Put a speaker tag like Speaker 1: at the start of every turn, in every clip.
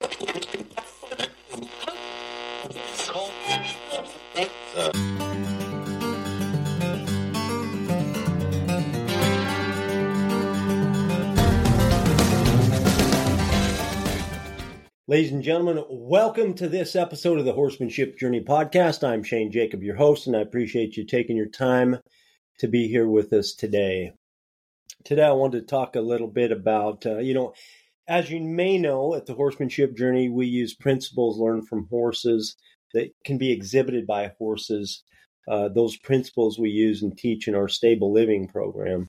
Speaker 1: Ladies and gentlemen, welcome to this episode of the Horsemanship Journey podcast. I'm Shane Jacob, your host, and I appreciate you taking your time to be here with us today. Today, I wanted to talk a little bit about, as you may know, at the Horsemanship Journey, we use principles learned from horses that can be exhibited by horses. Those principles we use and teach in our stable living program.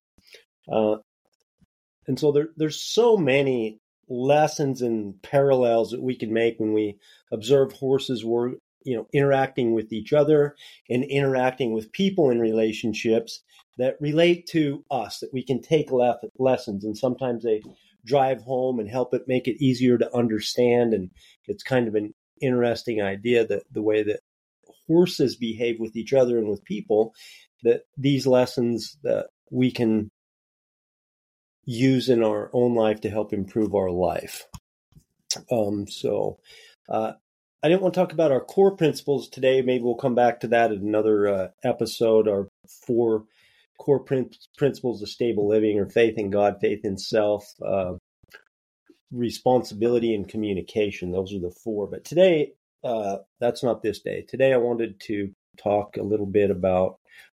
Speaker 1: And so there's so many lessons and parallels that we can make when we observe horses interacting with each other and interacting with people in relationships that relate to us, that we can take lessons. And sometimes they drive home and help it make it easier to understand. And it's kind of an interesting idea that the way that horses behave with each other and with people, that these lessons that we can use in our own life to help improve our life. I didn't want to talk about our core principles today. Maybe we'll come back to that in another episode. Our 4 core principles of stable living are faith in God, faith in self, responsibility, and communication. Those are the 4. But today, that's not this day. Today, I wanted to talk a little bit about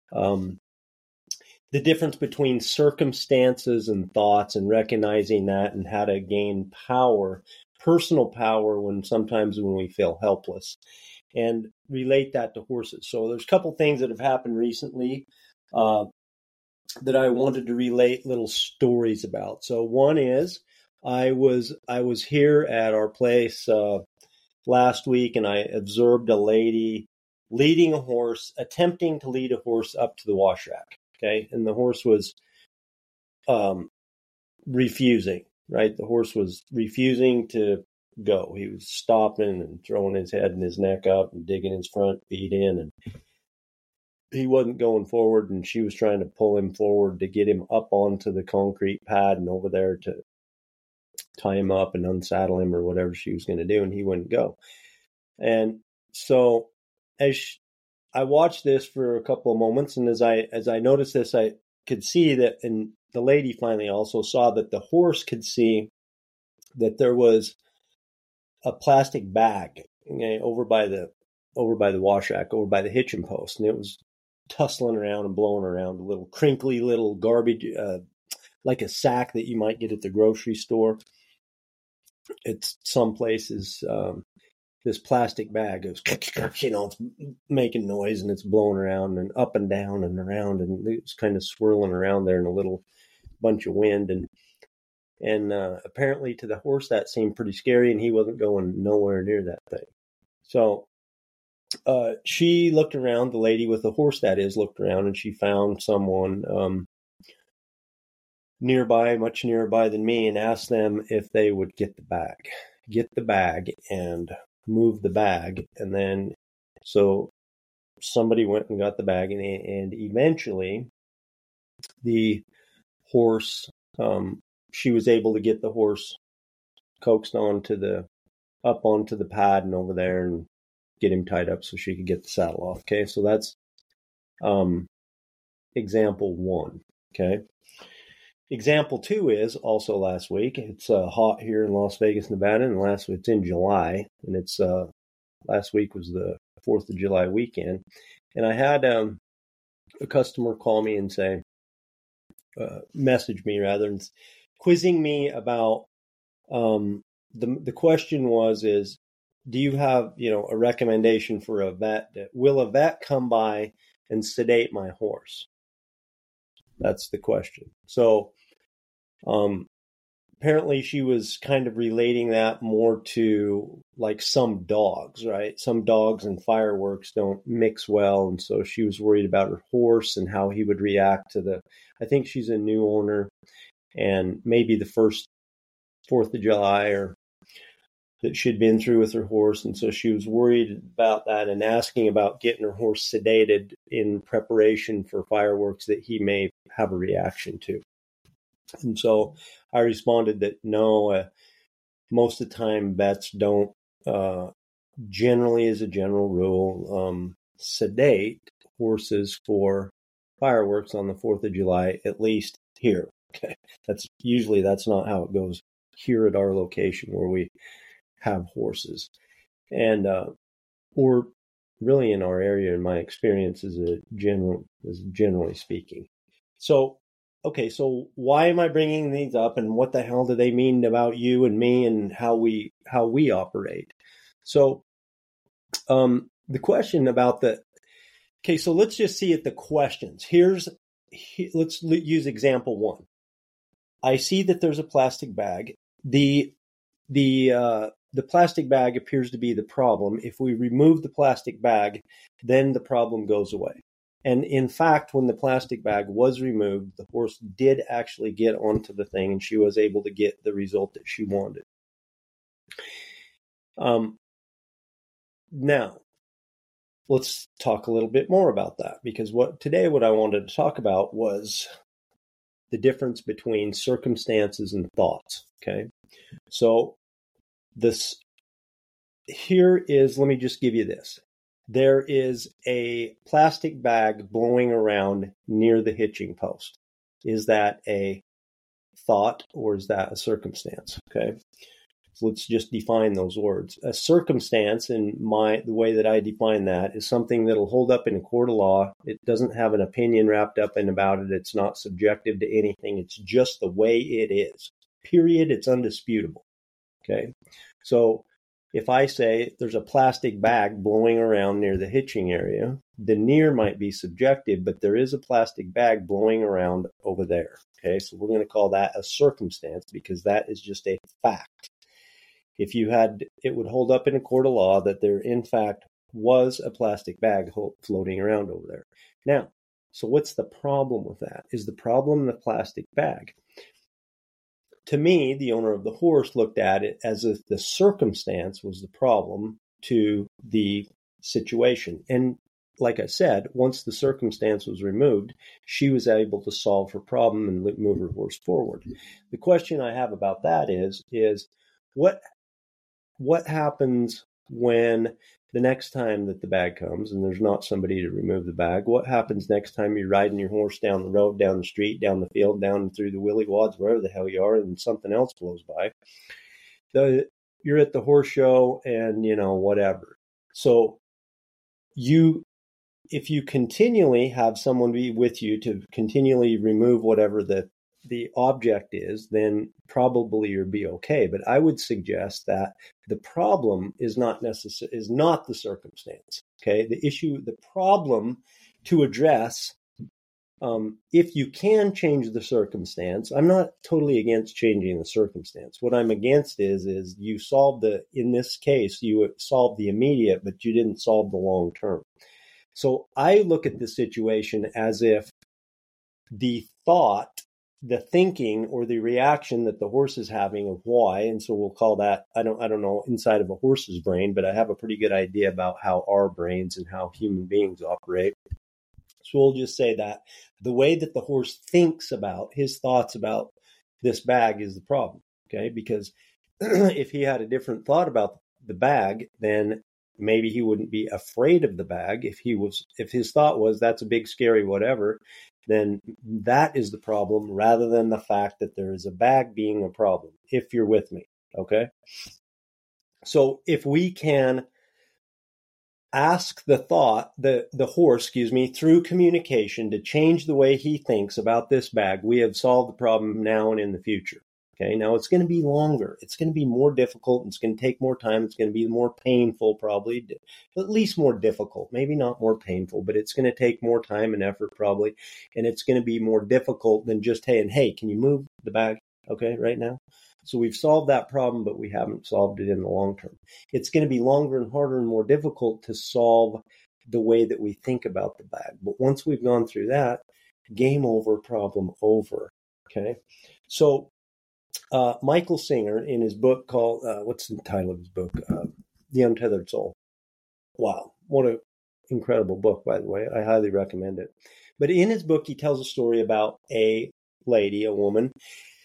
Speaker 1: the difference between circumstances and thoughts, and recognizing that, and how to gain power, personal power, when we feel helpless, and relate that to horses. So there's a couple things that have happened recently that I wanted to relate little stories about. So one is I was here at our place last week, and I observed a lady leading a horse, attempting to lead a horse up to the wash rack. Okay, and the horse was refusing, right? The horse was refusing to go. He was stopping and throwing his head and his neck up and digging his front feet in, and he wasn't going forward, and she was trying to pull him forward to get him up onto the concrete pad and over there to tie him up and unsaddle him or whatever she was going to do, and he wouldn't go. And so I watched this for a couple of moments, and as I noticed this, I could see that, and the lady finally also saw that the horse could see that there was a plastic bag over by the wash rack, over by the hitching post, and it was tussling around and blowing around, a little crinkly little garbage, like a sack that you might get at the grocery store. It's some places. This plastic bag goes, it's making noise, and it's blowing around and up and down and around, and it's kind of swirling around there in a little bunch of wind. And apparently to the horse that seemed pretty scary, and he wasn't going nowhere near that thing. So she looked around, the lady with the horse that is, looked around, and she found someone much nearby than me, and asked them if they would get the bag and move the bag. And then so somebody went and got the bag, and eventually the horse, she was able to get the horse coaxed up onto the pad and over there, and get him tied up so she could get the saddle off. Okay, so that's example 1. Okay, example 2 is also last week. It's hot here in Las Vegas, Nevada, and it's in July, and it's last week was the 4th of July weekend, and I had a customer call me and say, message me rather, and quizzing me about the question is, do you have a recommendation for a vet? Will a vet come by and sedate my horse? That's the question. So apparently she was kind of relating that more to like some dogs, right? Some dogs and fireworks don't mix well. And so she was worried about her horse and how he would react to I think she's a new owner, and maybe the first 4th of July or that she'd been through with her horse. And so she was worried about that and asking about getting her horse sedated in preparation for fireworks that he may have a reaction to. And so I responded that no, most of the time vets don't generally, as a general rule, sedate horses for fireworks on the 4th of July, at least here. Okay. That's not how it goes here at our location where we have horses. And, or really in our area, in my experience, generally speaking. So, okay, so why am I bringing these up, and what the hell do they mean about you and me and how we operate? So, the question about so let's just see at the questions. Let's use example 1. I see that there's a plastic bag. The plastic bag appears to be the problem. If we remove the plastic bag, then the problem goes away. And in fact, when the plastic bag was removed, the horse did actually get onto the thing, and she was able to get the result that she wanted. Now, let's talk a little bit more about that, because what I wanted to talk about was the difference between circumstances and thoughts. Okay. So let me just give you this. There is a plastic bag blowing around near the hitching post. Is that a thought or is that a circumstance? Okay. So let's just define those words. A circumstance, in the way that I define that, is something that'll hold up in a court of law. It doesn't have an opinion wrapped up in about it. It's not subjective to anything. It's just the way it is. Period. It's undisputable. Okay. So if I say there's a plastic bag blowing around near the hitching area, the near might be subjective, but there is a plastic bag blowing around over there. Okay. So we're going to call that a circumstance, because that is just a fact. If it would hold up in a court of law that there, in fact, was a plastic bag floating around over there. Now, so what's the problem with that? Is the problem the plastic bag? To me, the owner of the horse looked at it as if the circumstance was the problem to the situation. And like I said, once the circumstance was removed, she was able to solve her problem and move her horse forward. The question I have about that is what happens when the next time that the bag comes and there's not somebody to remove the bag? What happens next time you're riding your horse down the road, down the street, down the field, down through the willy wads, wherever the hell you are, and something else blows by? You're at the horse show and, whatever. So if you continually have someone be with you to continually remove whatever the object is, then probably you'll be okay. But I would suggest that the problem is not the circumstance. Okay. The problem to address, if you can change the circumstance, I'm not totally against changing the circumstance. What I'm against is you in this case, you solved the immediate, but you didn't solve the long term. So I look at the situation as if the thinking or the reaction that the horse is having of why, and so we'll call that, I don't know inside of a horse's brain, but I have a pretty good idea about how our brains and how human beings operate. So we'll just say that the way that the horse thinks about his thoughts about this bag is the problem. Okay. Because if he had a different thought about the bag, then maybe he wouldn't be afraid of the bag. If his thought was that's a big, scary, whatever, then that is the problem rather than the fact that there is a bag being a problem, if you're with me. Okay. So if we can ask the horse, through communication to change the way he thinks about this bag, we have solved the problem now and in the future. Okay. Now it's going to be longer. It's going to be more difficult. It's going to take more time. It's going to be more painful, probably, at least more difficult, maybe not more painful, but it's going to take more time and effort probably. And it's going to be more difficult than just, hey, can you move the bag? Okay. Right now. So we've solved that problem, but we haven't solved it in the long term. It's going to be longer and harder and more difficult to solve the way that we think about the bag. But once we've gone through that, game over, problem over. Okay. So, Michael Singer, in his book called, what's the title of his book? The Untethered Soul. Wow. What an incredible book, by the way. I highly recommend it. But in his book, he tells a story about a woman,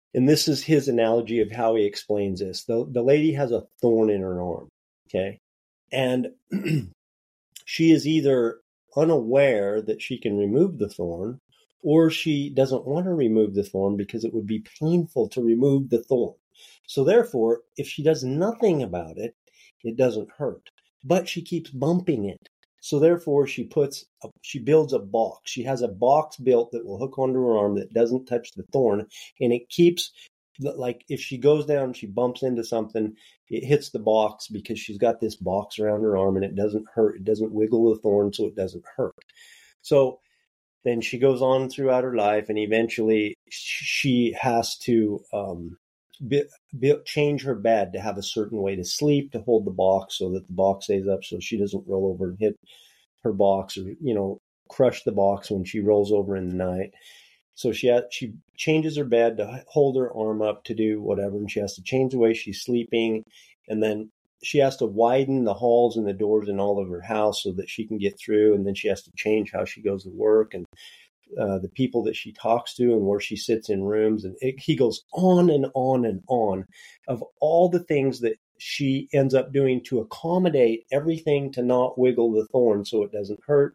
Speaker 1: And this is his analogy of how he explains this. The lady has a thorn in her arm, okay? And she is either unaware that she can remove the thorn, or she doesn't want to remove the thorn because it would be painful to remove the thorn. So therefore, if she does nothing about it, it doesn't hurt. But she keeps bumping it. So therefore, she builds a box. She has a box built that will hook onto her arm that doesn't touch the thorn, and it keeps, like, if she goes down, she bumps into something, it hits the box because she's got this box around her arm, and it doesn't hurt. It doesn't wiggle the thorn, so it doesn't hurt. So then she goes on throughout her life, and eventually she has to change her bed to have a certain way to sleep, to hold the box so that the box stays up, so she doesn't roll over and hit her box, or crush the box when she rolls over in the night. So she changes her bed to hold her arm up to do whatever, and she has to change the way she's sleeping, and then she has to widen the halls and the doors in all of her house so that she can get through, and then she has to change how she goes to work, and the people that she talks to, and where she sits in rooms. And he goes on and on and on of all the things that she ends up doing to accommodate everything to not wiggle the thorn so it doesn't hurt,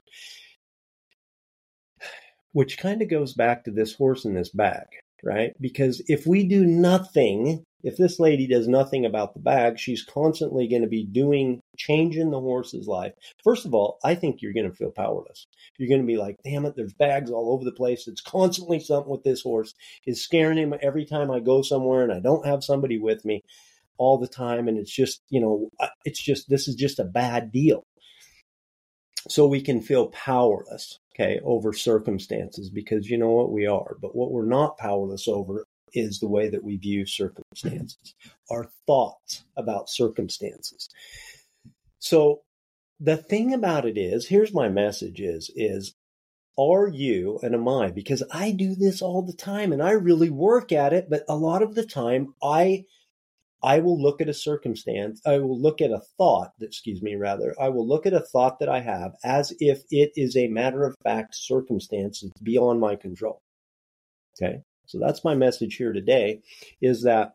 Speaker 1: which kind of goes back to this horse in this bag, right? Because if we do nothing, if this lady does nothing about the bag, she's constantly going to be changing the horse's life. First of all, I think you're going to feel powerless. You're going to be like, damn it, there's bags all over the place. It's constantly something with this horse. It's scaring him every time I go somewhere and I don't have somebody with me all the time. And it's just, this is just a bad deal. So we can feel powerless, okay, over circumstances, because you know what, we are. But what we're not powerless over is the way that we view circumstances, our thoughts about circumstances. So the thing about it is, here's my message is are you and am I, because I do this all the time and I really work at it, but a lot of the time I will look at a circumstance, I will look at a thought, I will look at a thought that I have as if it is a matter of fact circumstance that's beyond my control. Okay? So that's my message here today, is that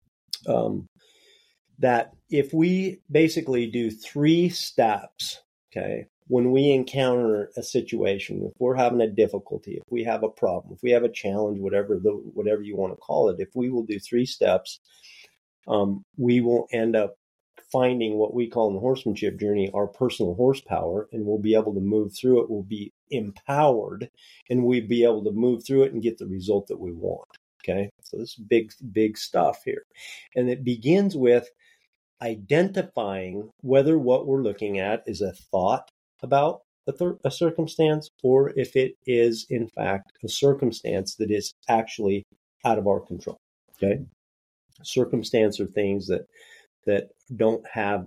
Speaker 1: that if we basically do 3 steps, okay, when we encounter a situation, if we're having a difficulty, if we have a problem, if we have a challenge, whatever you want to call it, if we will do 3 steps, we will end up finding what we call in the horsemanship journey our personal horsepower, and we'll be able to move through it. We'll be empowered, and we'll be able to move through it and get the result that we want. Okay, so this is big stuff here, and it begins with identifying whether what we're looking at is a thought about a circumstance, or if it is in fact a circumstance that is actually out of our control. Okay. Circumstance are things that don't have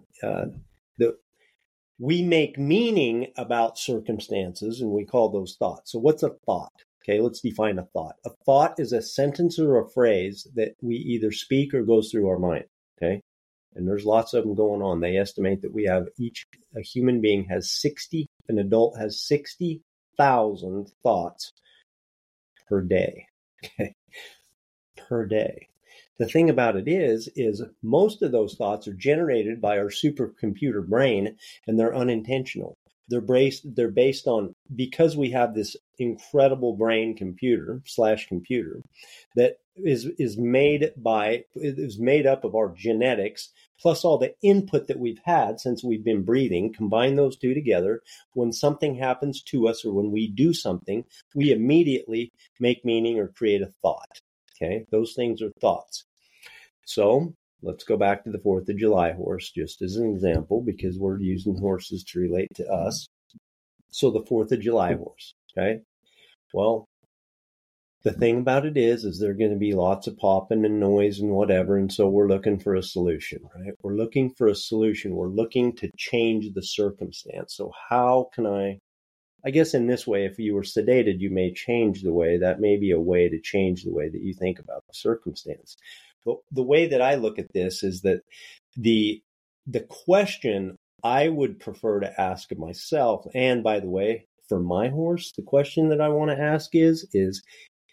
Speaker 1: we make meaning about circumstances, and we call those thoughts. So what's a thought? Okay, let's define a thought. A thought is a sentence or a phrase that we either speak or goes through our mind. Okay, and there's lots of them going on. They estimate that a human being has an adult has 60,000 thoughts per day. Okay, per day. The thing about it is most of those thoughts are generated by our supercomputer brain, and they're unintentional. They're based on, because we have this incredible brain computer that is made up of our genetics plus all the input that we've had since we've been breathing. Combine those two together. When something happens to us, or when we do something, we immediately make meaning or create a thought. Okay, those things are thoughts. So let's go back to the 4th of July horse, just as an example, because we're using horses to relate to us. So the 4th of July horse, okay? Well, the thing about it is there are going to be lots of popping and noise and whatever, and so we're looking for a solution, right? We're looking for a solution. We're looking to change the circumstance. So how can I guess in this way, if you were sedated, you may change that may be a way to change the way that you think about the circumstance. But the way that I look at this is that the question I would prefer to ask of myself, and by the way, for my horse, the question that I want to ask is if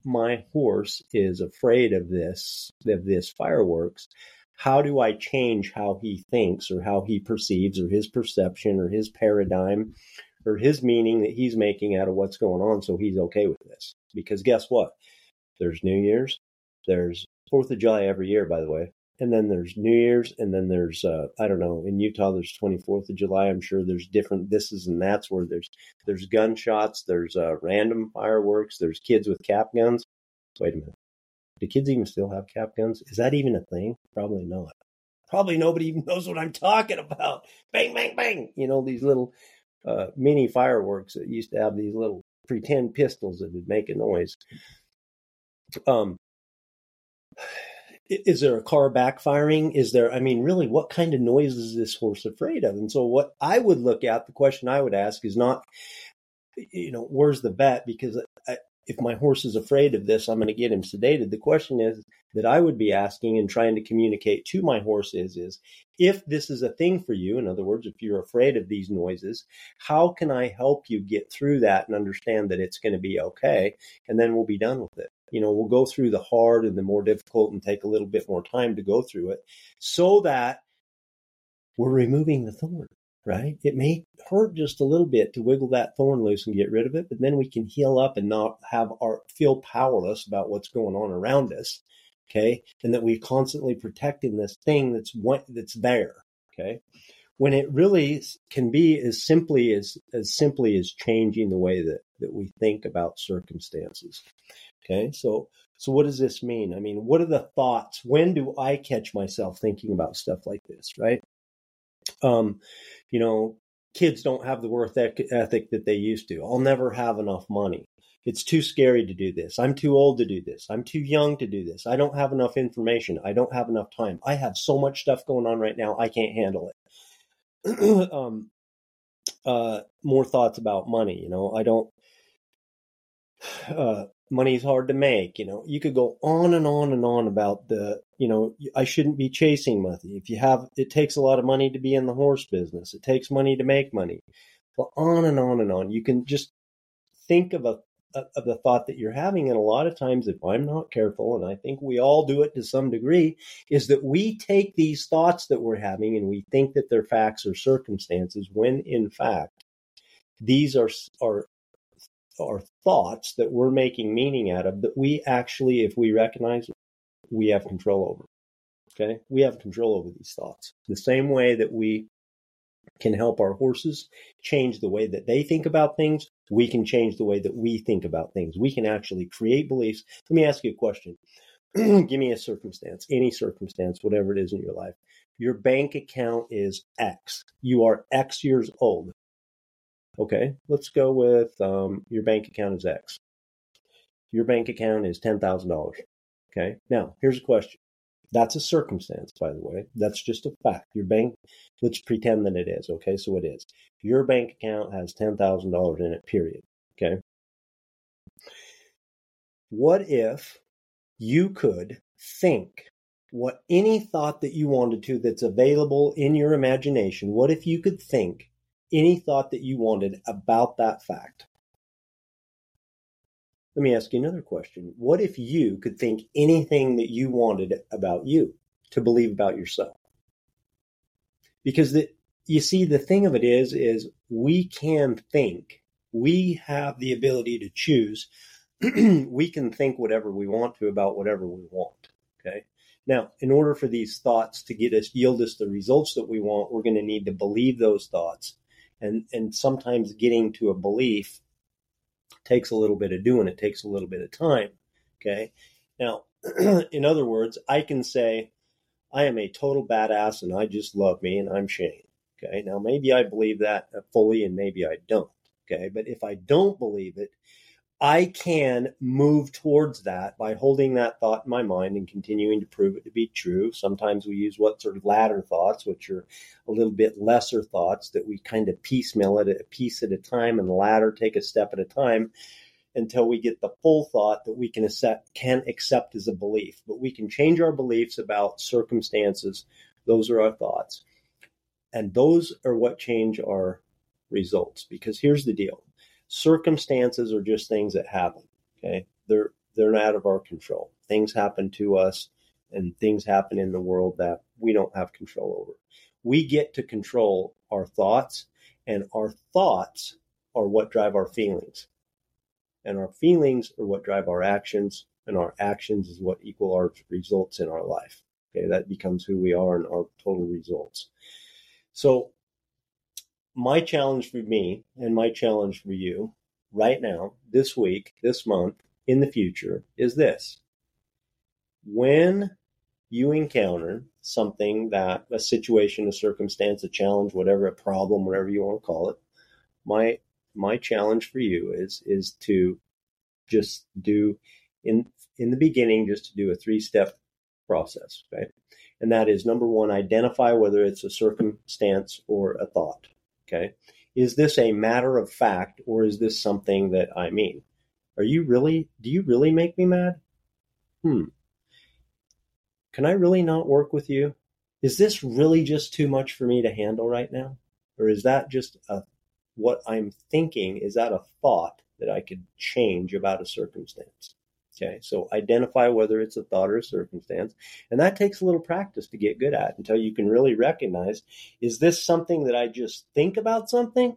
Speaker 1: my horse is afraid of this fireworks, how do I change how he thinks or how he perceives or his perception or his paradigm or his meaning that he's making out of what's going on so he's okay with this? Because guess what? There's New Year's, there's 4th of July every year, by the way. And then there's New Year's, and then there's, I don't know, in Utah, there's 24th of July. I'm sure there's different thises and that's where there's gunshots, there's random fireworks, there's kids with cap guns. Wait a minute. Do kids even still have cap guns? Is that even a thing? Probably not. Probably nobody even knows what I'm talking about. Bang, bang, bang. You know, these little mini fireworks that used to have these little pretend pistols that would make a noise. Is there a car backfiring? Is there, I mean, really, what kind of noise is this horse afraid of? And so what I would look at, the question I would ask is not, you know, where's the vet? Because if my horse is afraid of this, I'm going to get him sedated. The question is that I would be asking and trying to communicate to my horse is if this is a thing for you, in other words, if you're afraid of these noises, how can I help you get through that and understand that it's going to be okay? And then we'll be done with it. You know, we'll go through the hard and the more difficult and take a little bit more time to go through it so that we're removing the thorn, right? It may hurt just a little bit to wiggle that thorn loose and get rid of it, but then we can heal up and not feel powerless about what's going on around us, okay? And that we're constantly protecting this thing that's there, okay? When it really can be as simply as changing the way that we think about circumstances. Okay, so what does this mean? I mean, what are the thoughts? When do I catch myself thinking about stuff like this, right? You know, kids don't have the work ethic that they used to. I'll never have enough money. It's too scary to do this. I'm too old to do this. I'm too young to do this. I don't have enough information. I don't have enough time. I have so much stuff going on right now. I can't handle it. More thoughts about money. You know, I don't, money's hard to make. You know, you could go on and on and on about you know, I shouldn't be chasing money. It takes a lot of money to be in the horse business. It takes money to make money. Well, on and on and on. You can just think of the thought that you're having. And a lot of times, if I'm not careful, and I think we all do it to some degree, is that we take these thoughts that we're having and we think that they're facts or circumstances, when in fact, these are thoughts that we're making meaning out of, that we actually, if we recognize it, we have control over. Okay? We have control over these thoughts. The same way that we can help our horses change the way that they think about things, we can change the way that we think about things. We can actually create beliefs. Let me ask you a question. Give me a circumstance, any circumstance, whatever it is in your life. Your bank account is X. You are X years old. Okay, let's go with your bank account is X. Your bank account is $10,000. Okay, now here's a question. That's a circumstance, by the way. That's just a fact. Your bank, let's pretend that it is. Okay, so it is. Your bank account has $10,000 in it, period. Okay. What if you could think any thought that you wanted to that's available in your imagination? What if you could think any thought that you wanted about that fact? Let me ask you another question. What if you could think anything that you wanted about you to believe about yourself? Because you see, the thing of it is we can think. We have the ability to choose. We can think whatever we want to about whatever we want. Okay. Now, in order for these thoughts to yield us the results that we want, we're going to need to believe those thoughts. And sometimes getting to a belief takes a little bit of doing. It takes a little bit of time. Okay. Now, in other words, I can say, I am a total badass and I just love me and I'm Shane. Okay. Now, maybe I believe that fully and maybe I don't. Okay. But if I don't believe it, I can move towards that by holding that thought in my mind and continuing to prove it to be true. Sometimes we use what sort of ladder thoughts, which are a little bit lesser thoughts that we kind of piecemeal it a piece at a time and ladder, take a step at a time until we get the full thought that we can accept as a belief. But we can change our beliefs about circumstances. Those are our thoughts. And those are what change our results. Because here's the deal. Circumstances are just things that happen. Okay. they're out of our control. Things happen to us and things happen in the world that we don't have control over. We get to control our thoughts, and our thoughts are what drive our feelings. And our feelings are what drive our actions, and our actions is what equal our results in our life. Okay, that becomes who we are and our total results. So my challenge for me and my challenge for you right now, this week, this month, in the future, is this. When you encounter something, that a situation, a circumstance, a challenge, whatever, a problem, whatever you want to call it, my challenge for you is to just do in the beginning, just to do a 3-step process. Okay. And that is, number one, identify whether it's a circumstance or a thought. Okay. Is this a matter of fact, or is this something that I mean? Do you really make me mad? Can I really not work with you? Is this really just too much for me to handle right now? Or is that just what I'm thinking? Is that a thought that I could change about a circumstance? Okay, so identify whether it's a thought or a circumstance. And that takes a little practice to get good at, until you can really recognize, is this something that I just think about something?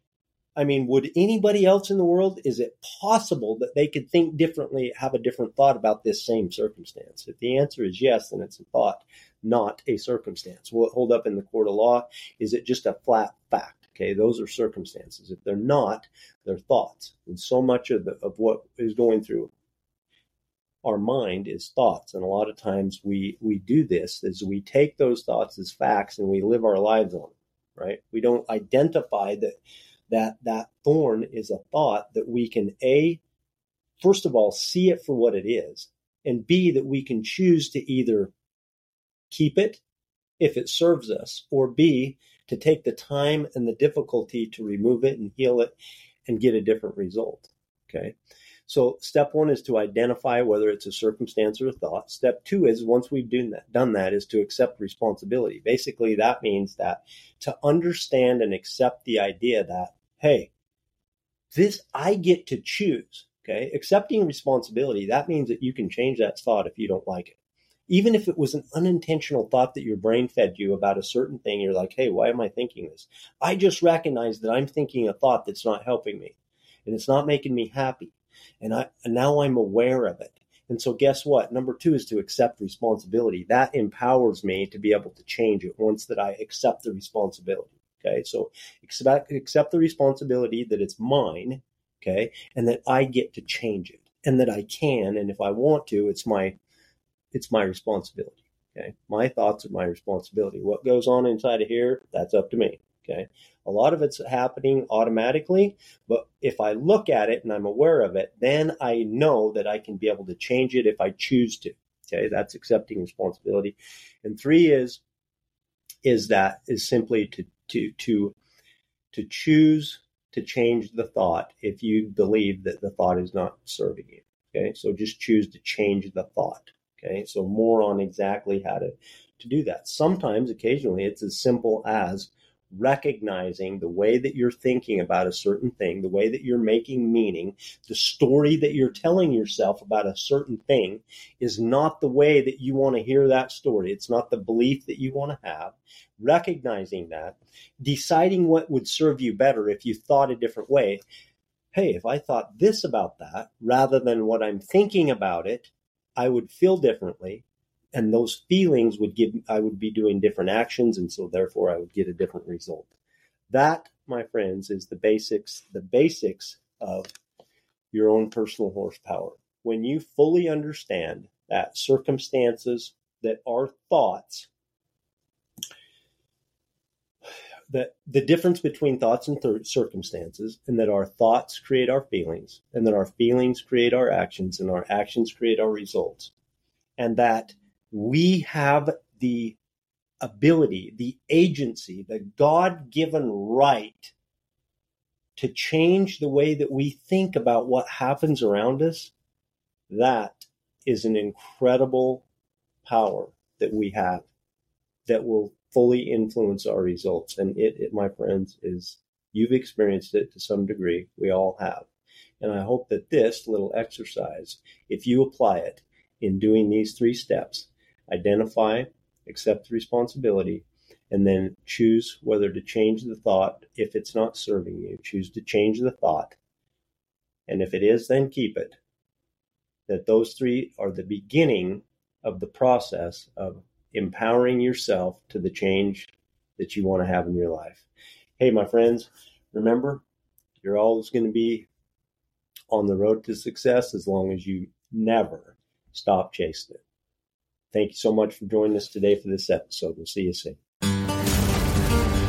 Speaker 1: I mean, would anybody else in the world, is it possible that they could think differently, have a different thought about this same circumstance? If the answer is yes, then it's a thought, not a circumstance. Will it hold up in the court of law? Is it just a flat fact? Okay, those are circumstances. If they're not, they're thoughts. And so much of what is going through our mind is thoughts. And a lot of times we do this, is we take those thoughts as facts and we live our lives on them, right? We don't identify that thorn is a thought, that we can, A, first of all, see it for what it is, and B, that we can choose to either keep it if it serves us, or B, to take the time and the difficulty to remove it and heal it and get a different result. Okay. So step one is to identify whether it's a circumstance or a thought. Step two is, once we've done that, is to accept responsibility. Basically, that means that to understand and accept the idea that, hey, this I get to choose. Okay. Accepting responsibility, that means that you can change that thought if you don't like it. Even if it was an unintentional thought that your brain fed you about a certain thing, you're like, hey, why am I thinking this? I just recognize that I'm thinking a thought that's not helping me, and it's not making me happy. And now I'm aware of it. And so guess what? Number two is to accept responsibility. That empowers me to be able to change it once that I accept the responsibility. Okay, so accept the responsibility that it's mine, okay, and that I get to change it, and that I can, and if I want to, it's my responsibility. Okay. My thoughts are my responsibility. What goes on inside of here, that's up to me. Okay. A lot of it's happening automatically, but if I look at it and I'm aware of it, then I know that I can be able to change it if I choose to. Okay. That's accepting responsibility. And three is simply to choose to change the thought if you believe that the thought is not serving you. Okay. So just choose to change the thought. Okay, so more on exactly how to do that. Sometimes, occasionally, it's as simple as recognizing the way that you're thinking about a certain thing, the way that you're making meaning, the story that you're telling yourself about a certain thing is not the way that you want to hear that story. It's not the belief that you want to have. Recognizing that, deciding what would serve you better if you thought a different way. Hey, if I thought this about that, rather than what I'm thinking about it, I would feel differently, and those feelings I would be doing different actions, and so therefore I would get a different result. That, my friends, is the basics of your own personal horsepower. When you fully understand that circumstances that are thoughts, that the difference between thoughts and circumstances, and that our thoughts create our feelings, and that our feelings create our actions, and our actions create our results, and that we have the ability, the agency, the God-given right to change the way that we think about what happens around us. That is an incredible power that we have that will fully influence our results. And it, my friends, you've experienced it to some degree. We all have. And I hope that this little exercise, if you apply it in doing these 3 steps, identify, accept the responsibility, and then choose whether to change the thought. If it's not serving you, choose to change the thought. And if it is, then keep it. That those 3 are the beginning of the process of empowering yourself to the change that you want to have in your life. Hey, my friends, remember, you're always going to be on the road to success as long as you never stop chasing it. Thank you so much for joining us today for this episode. We'll see you soon.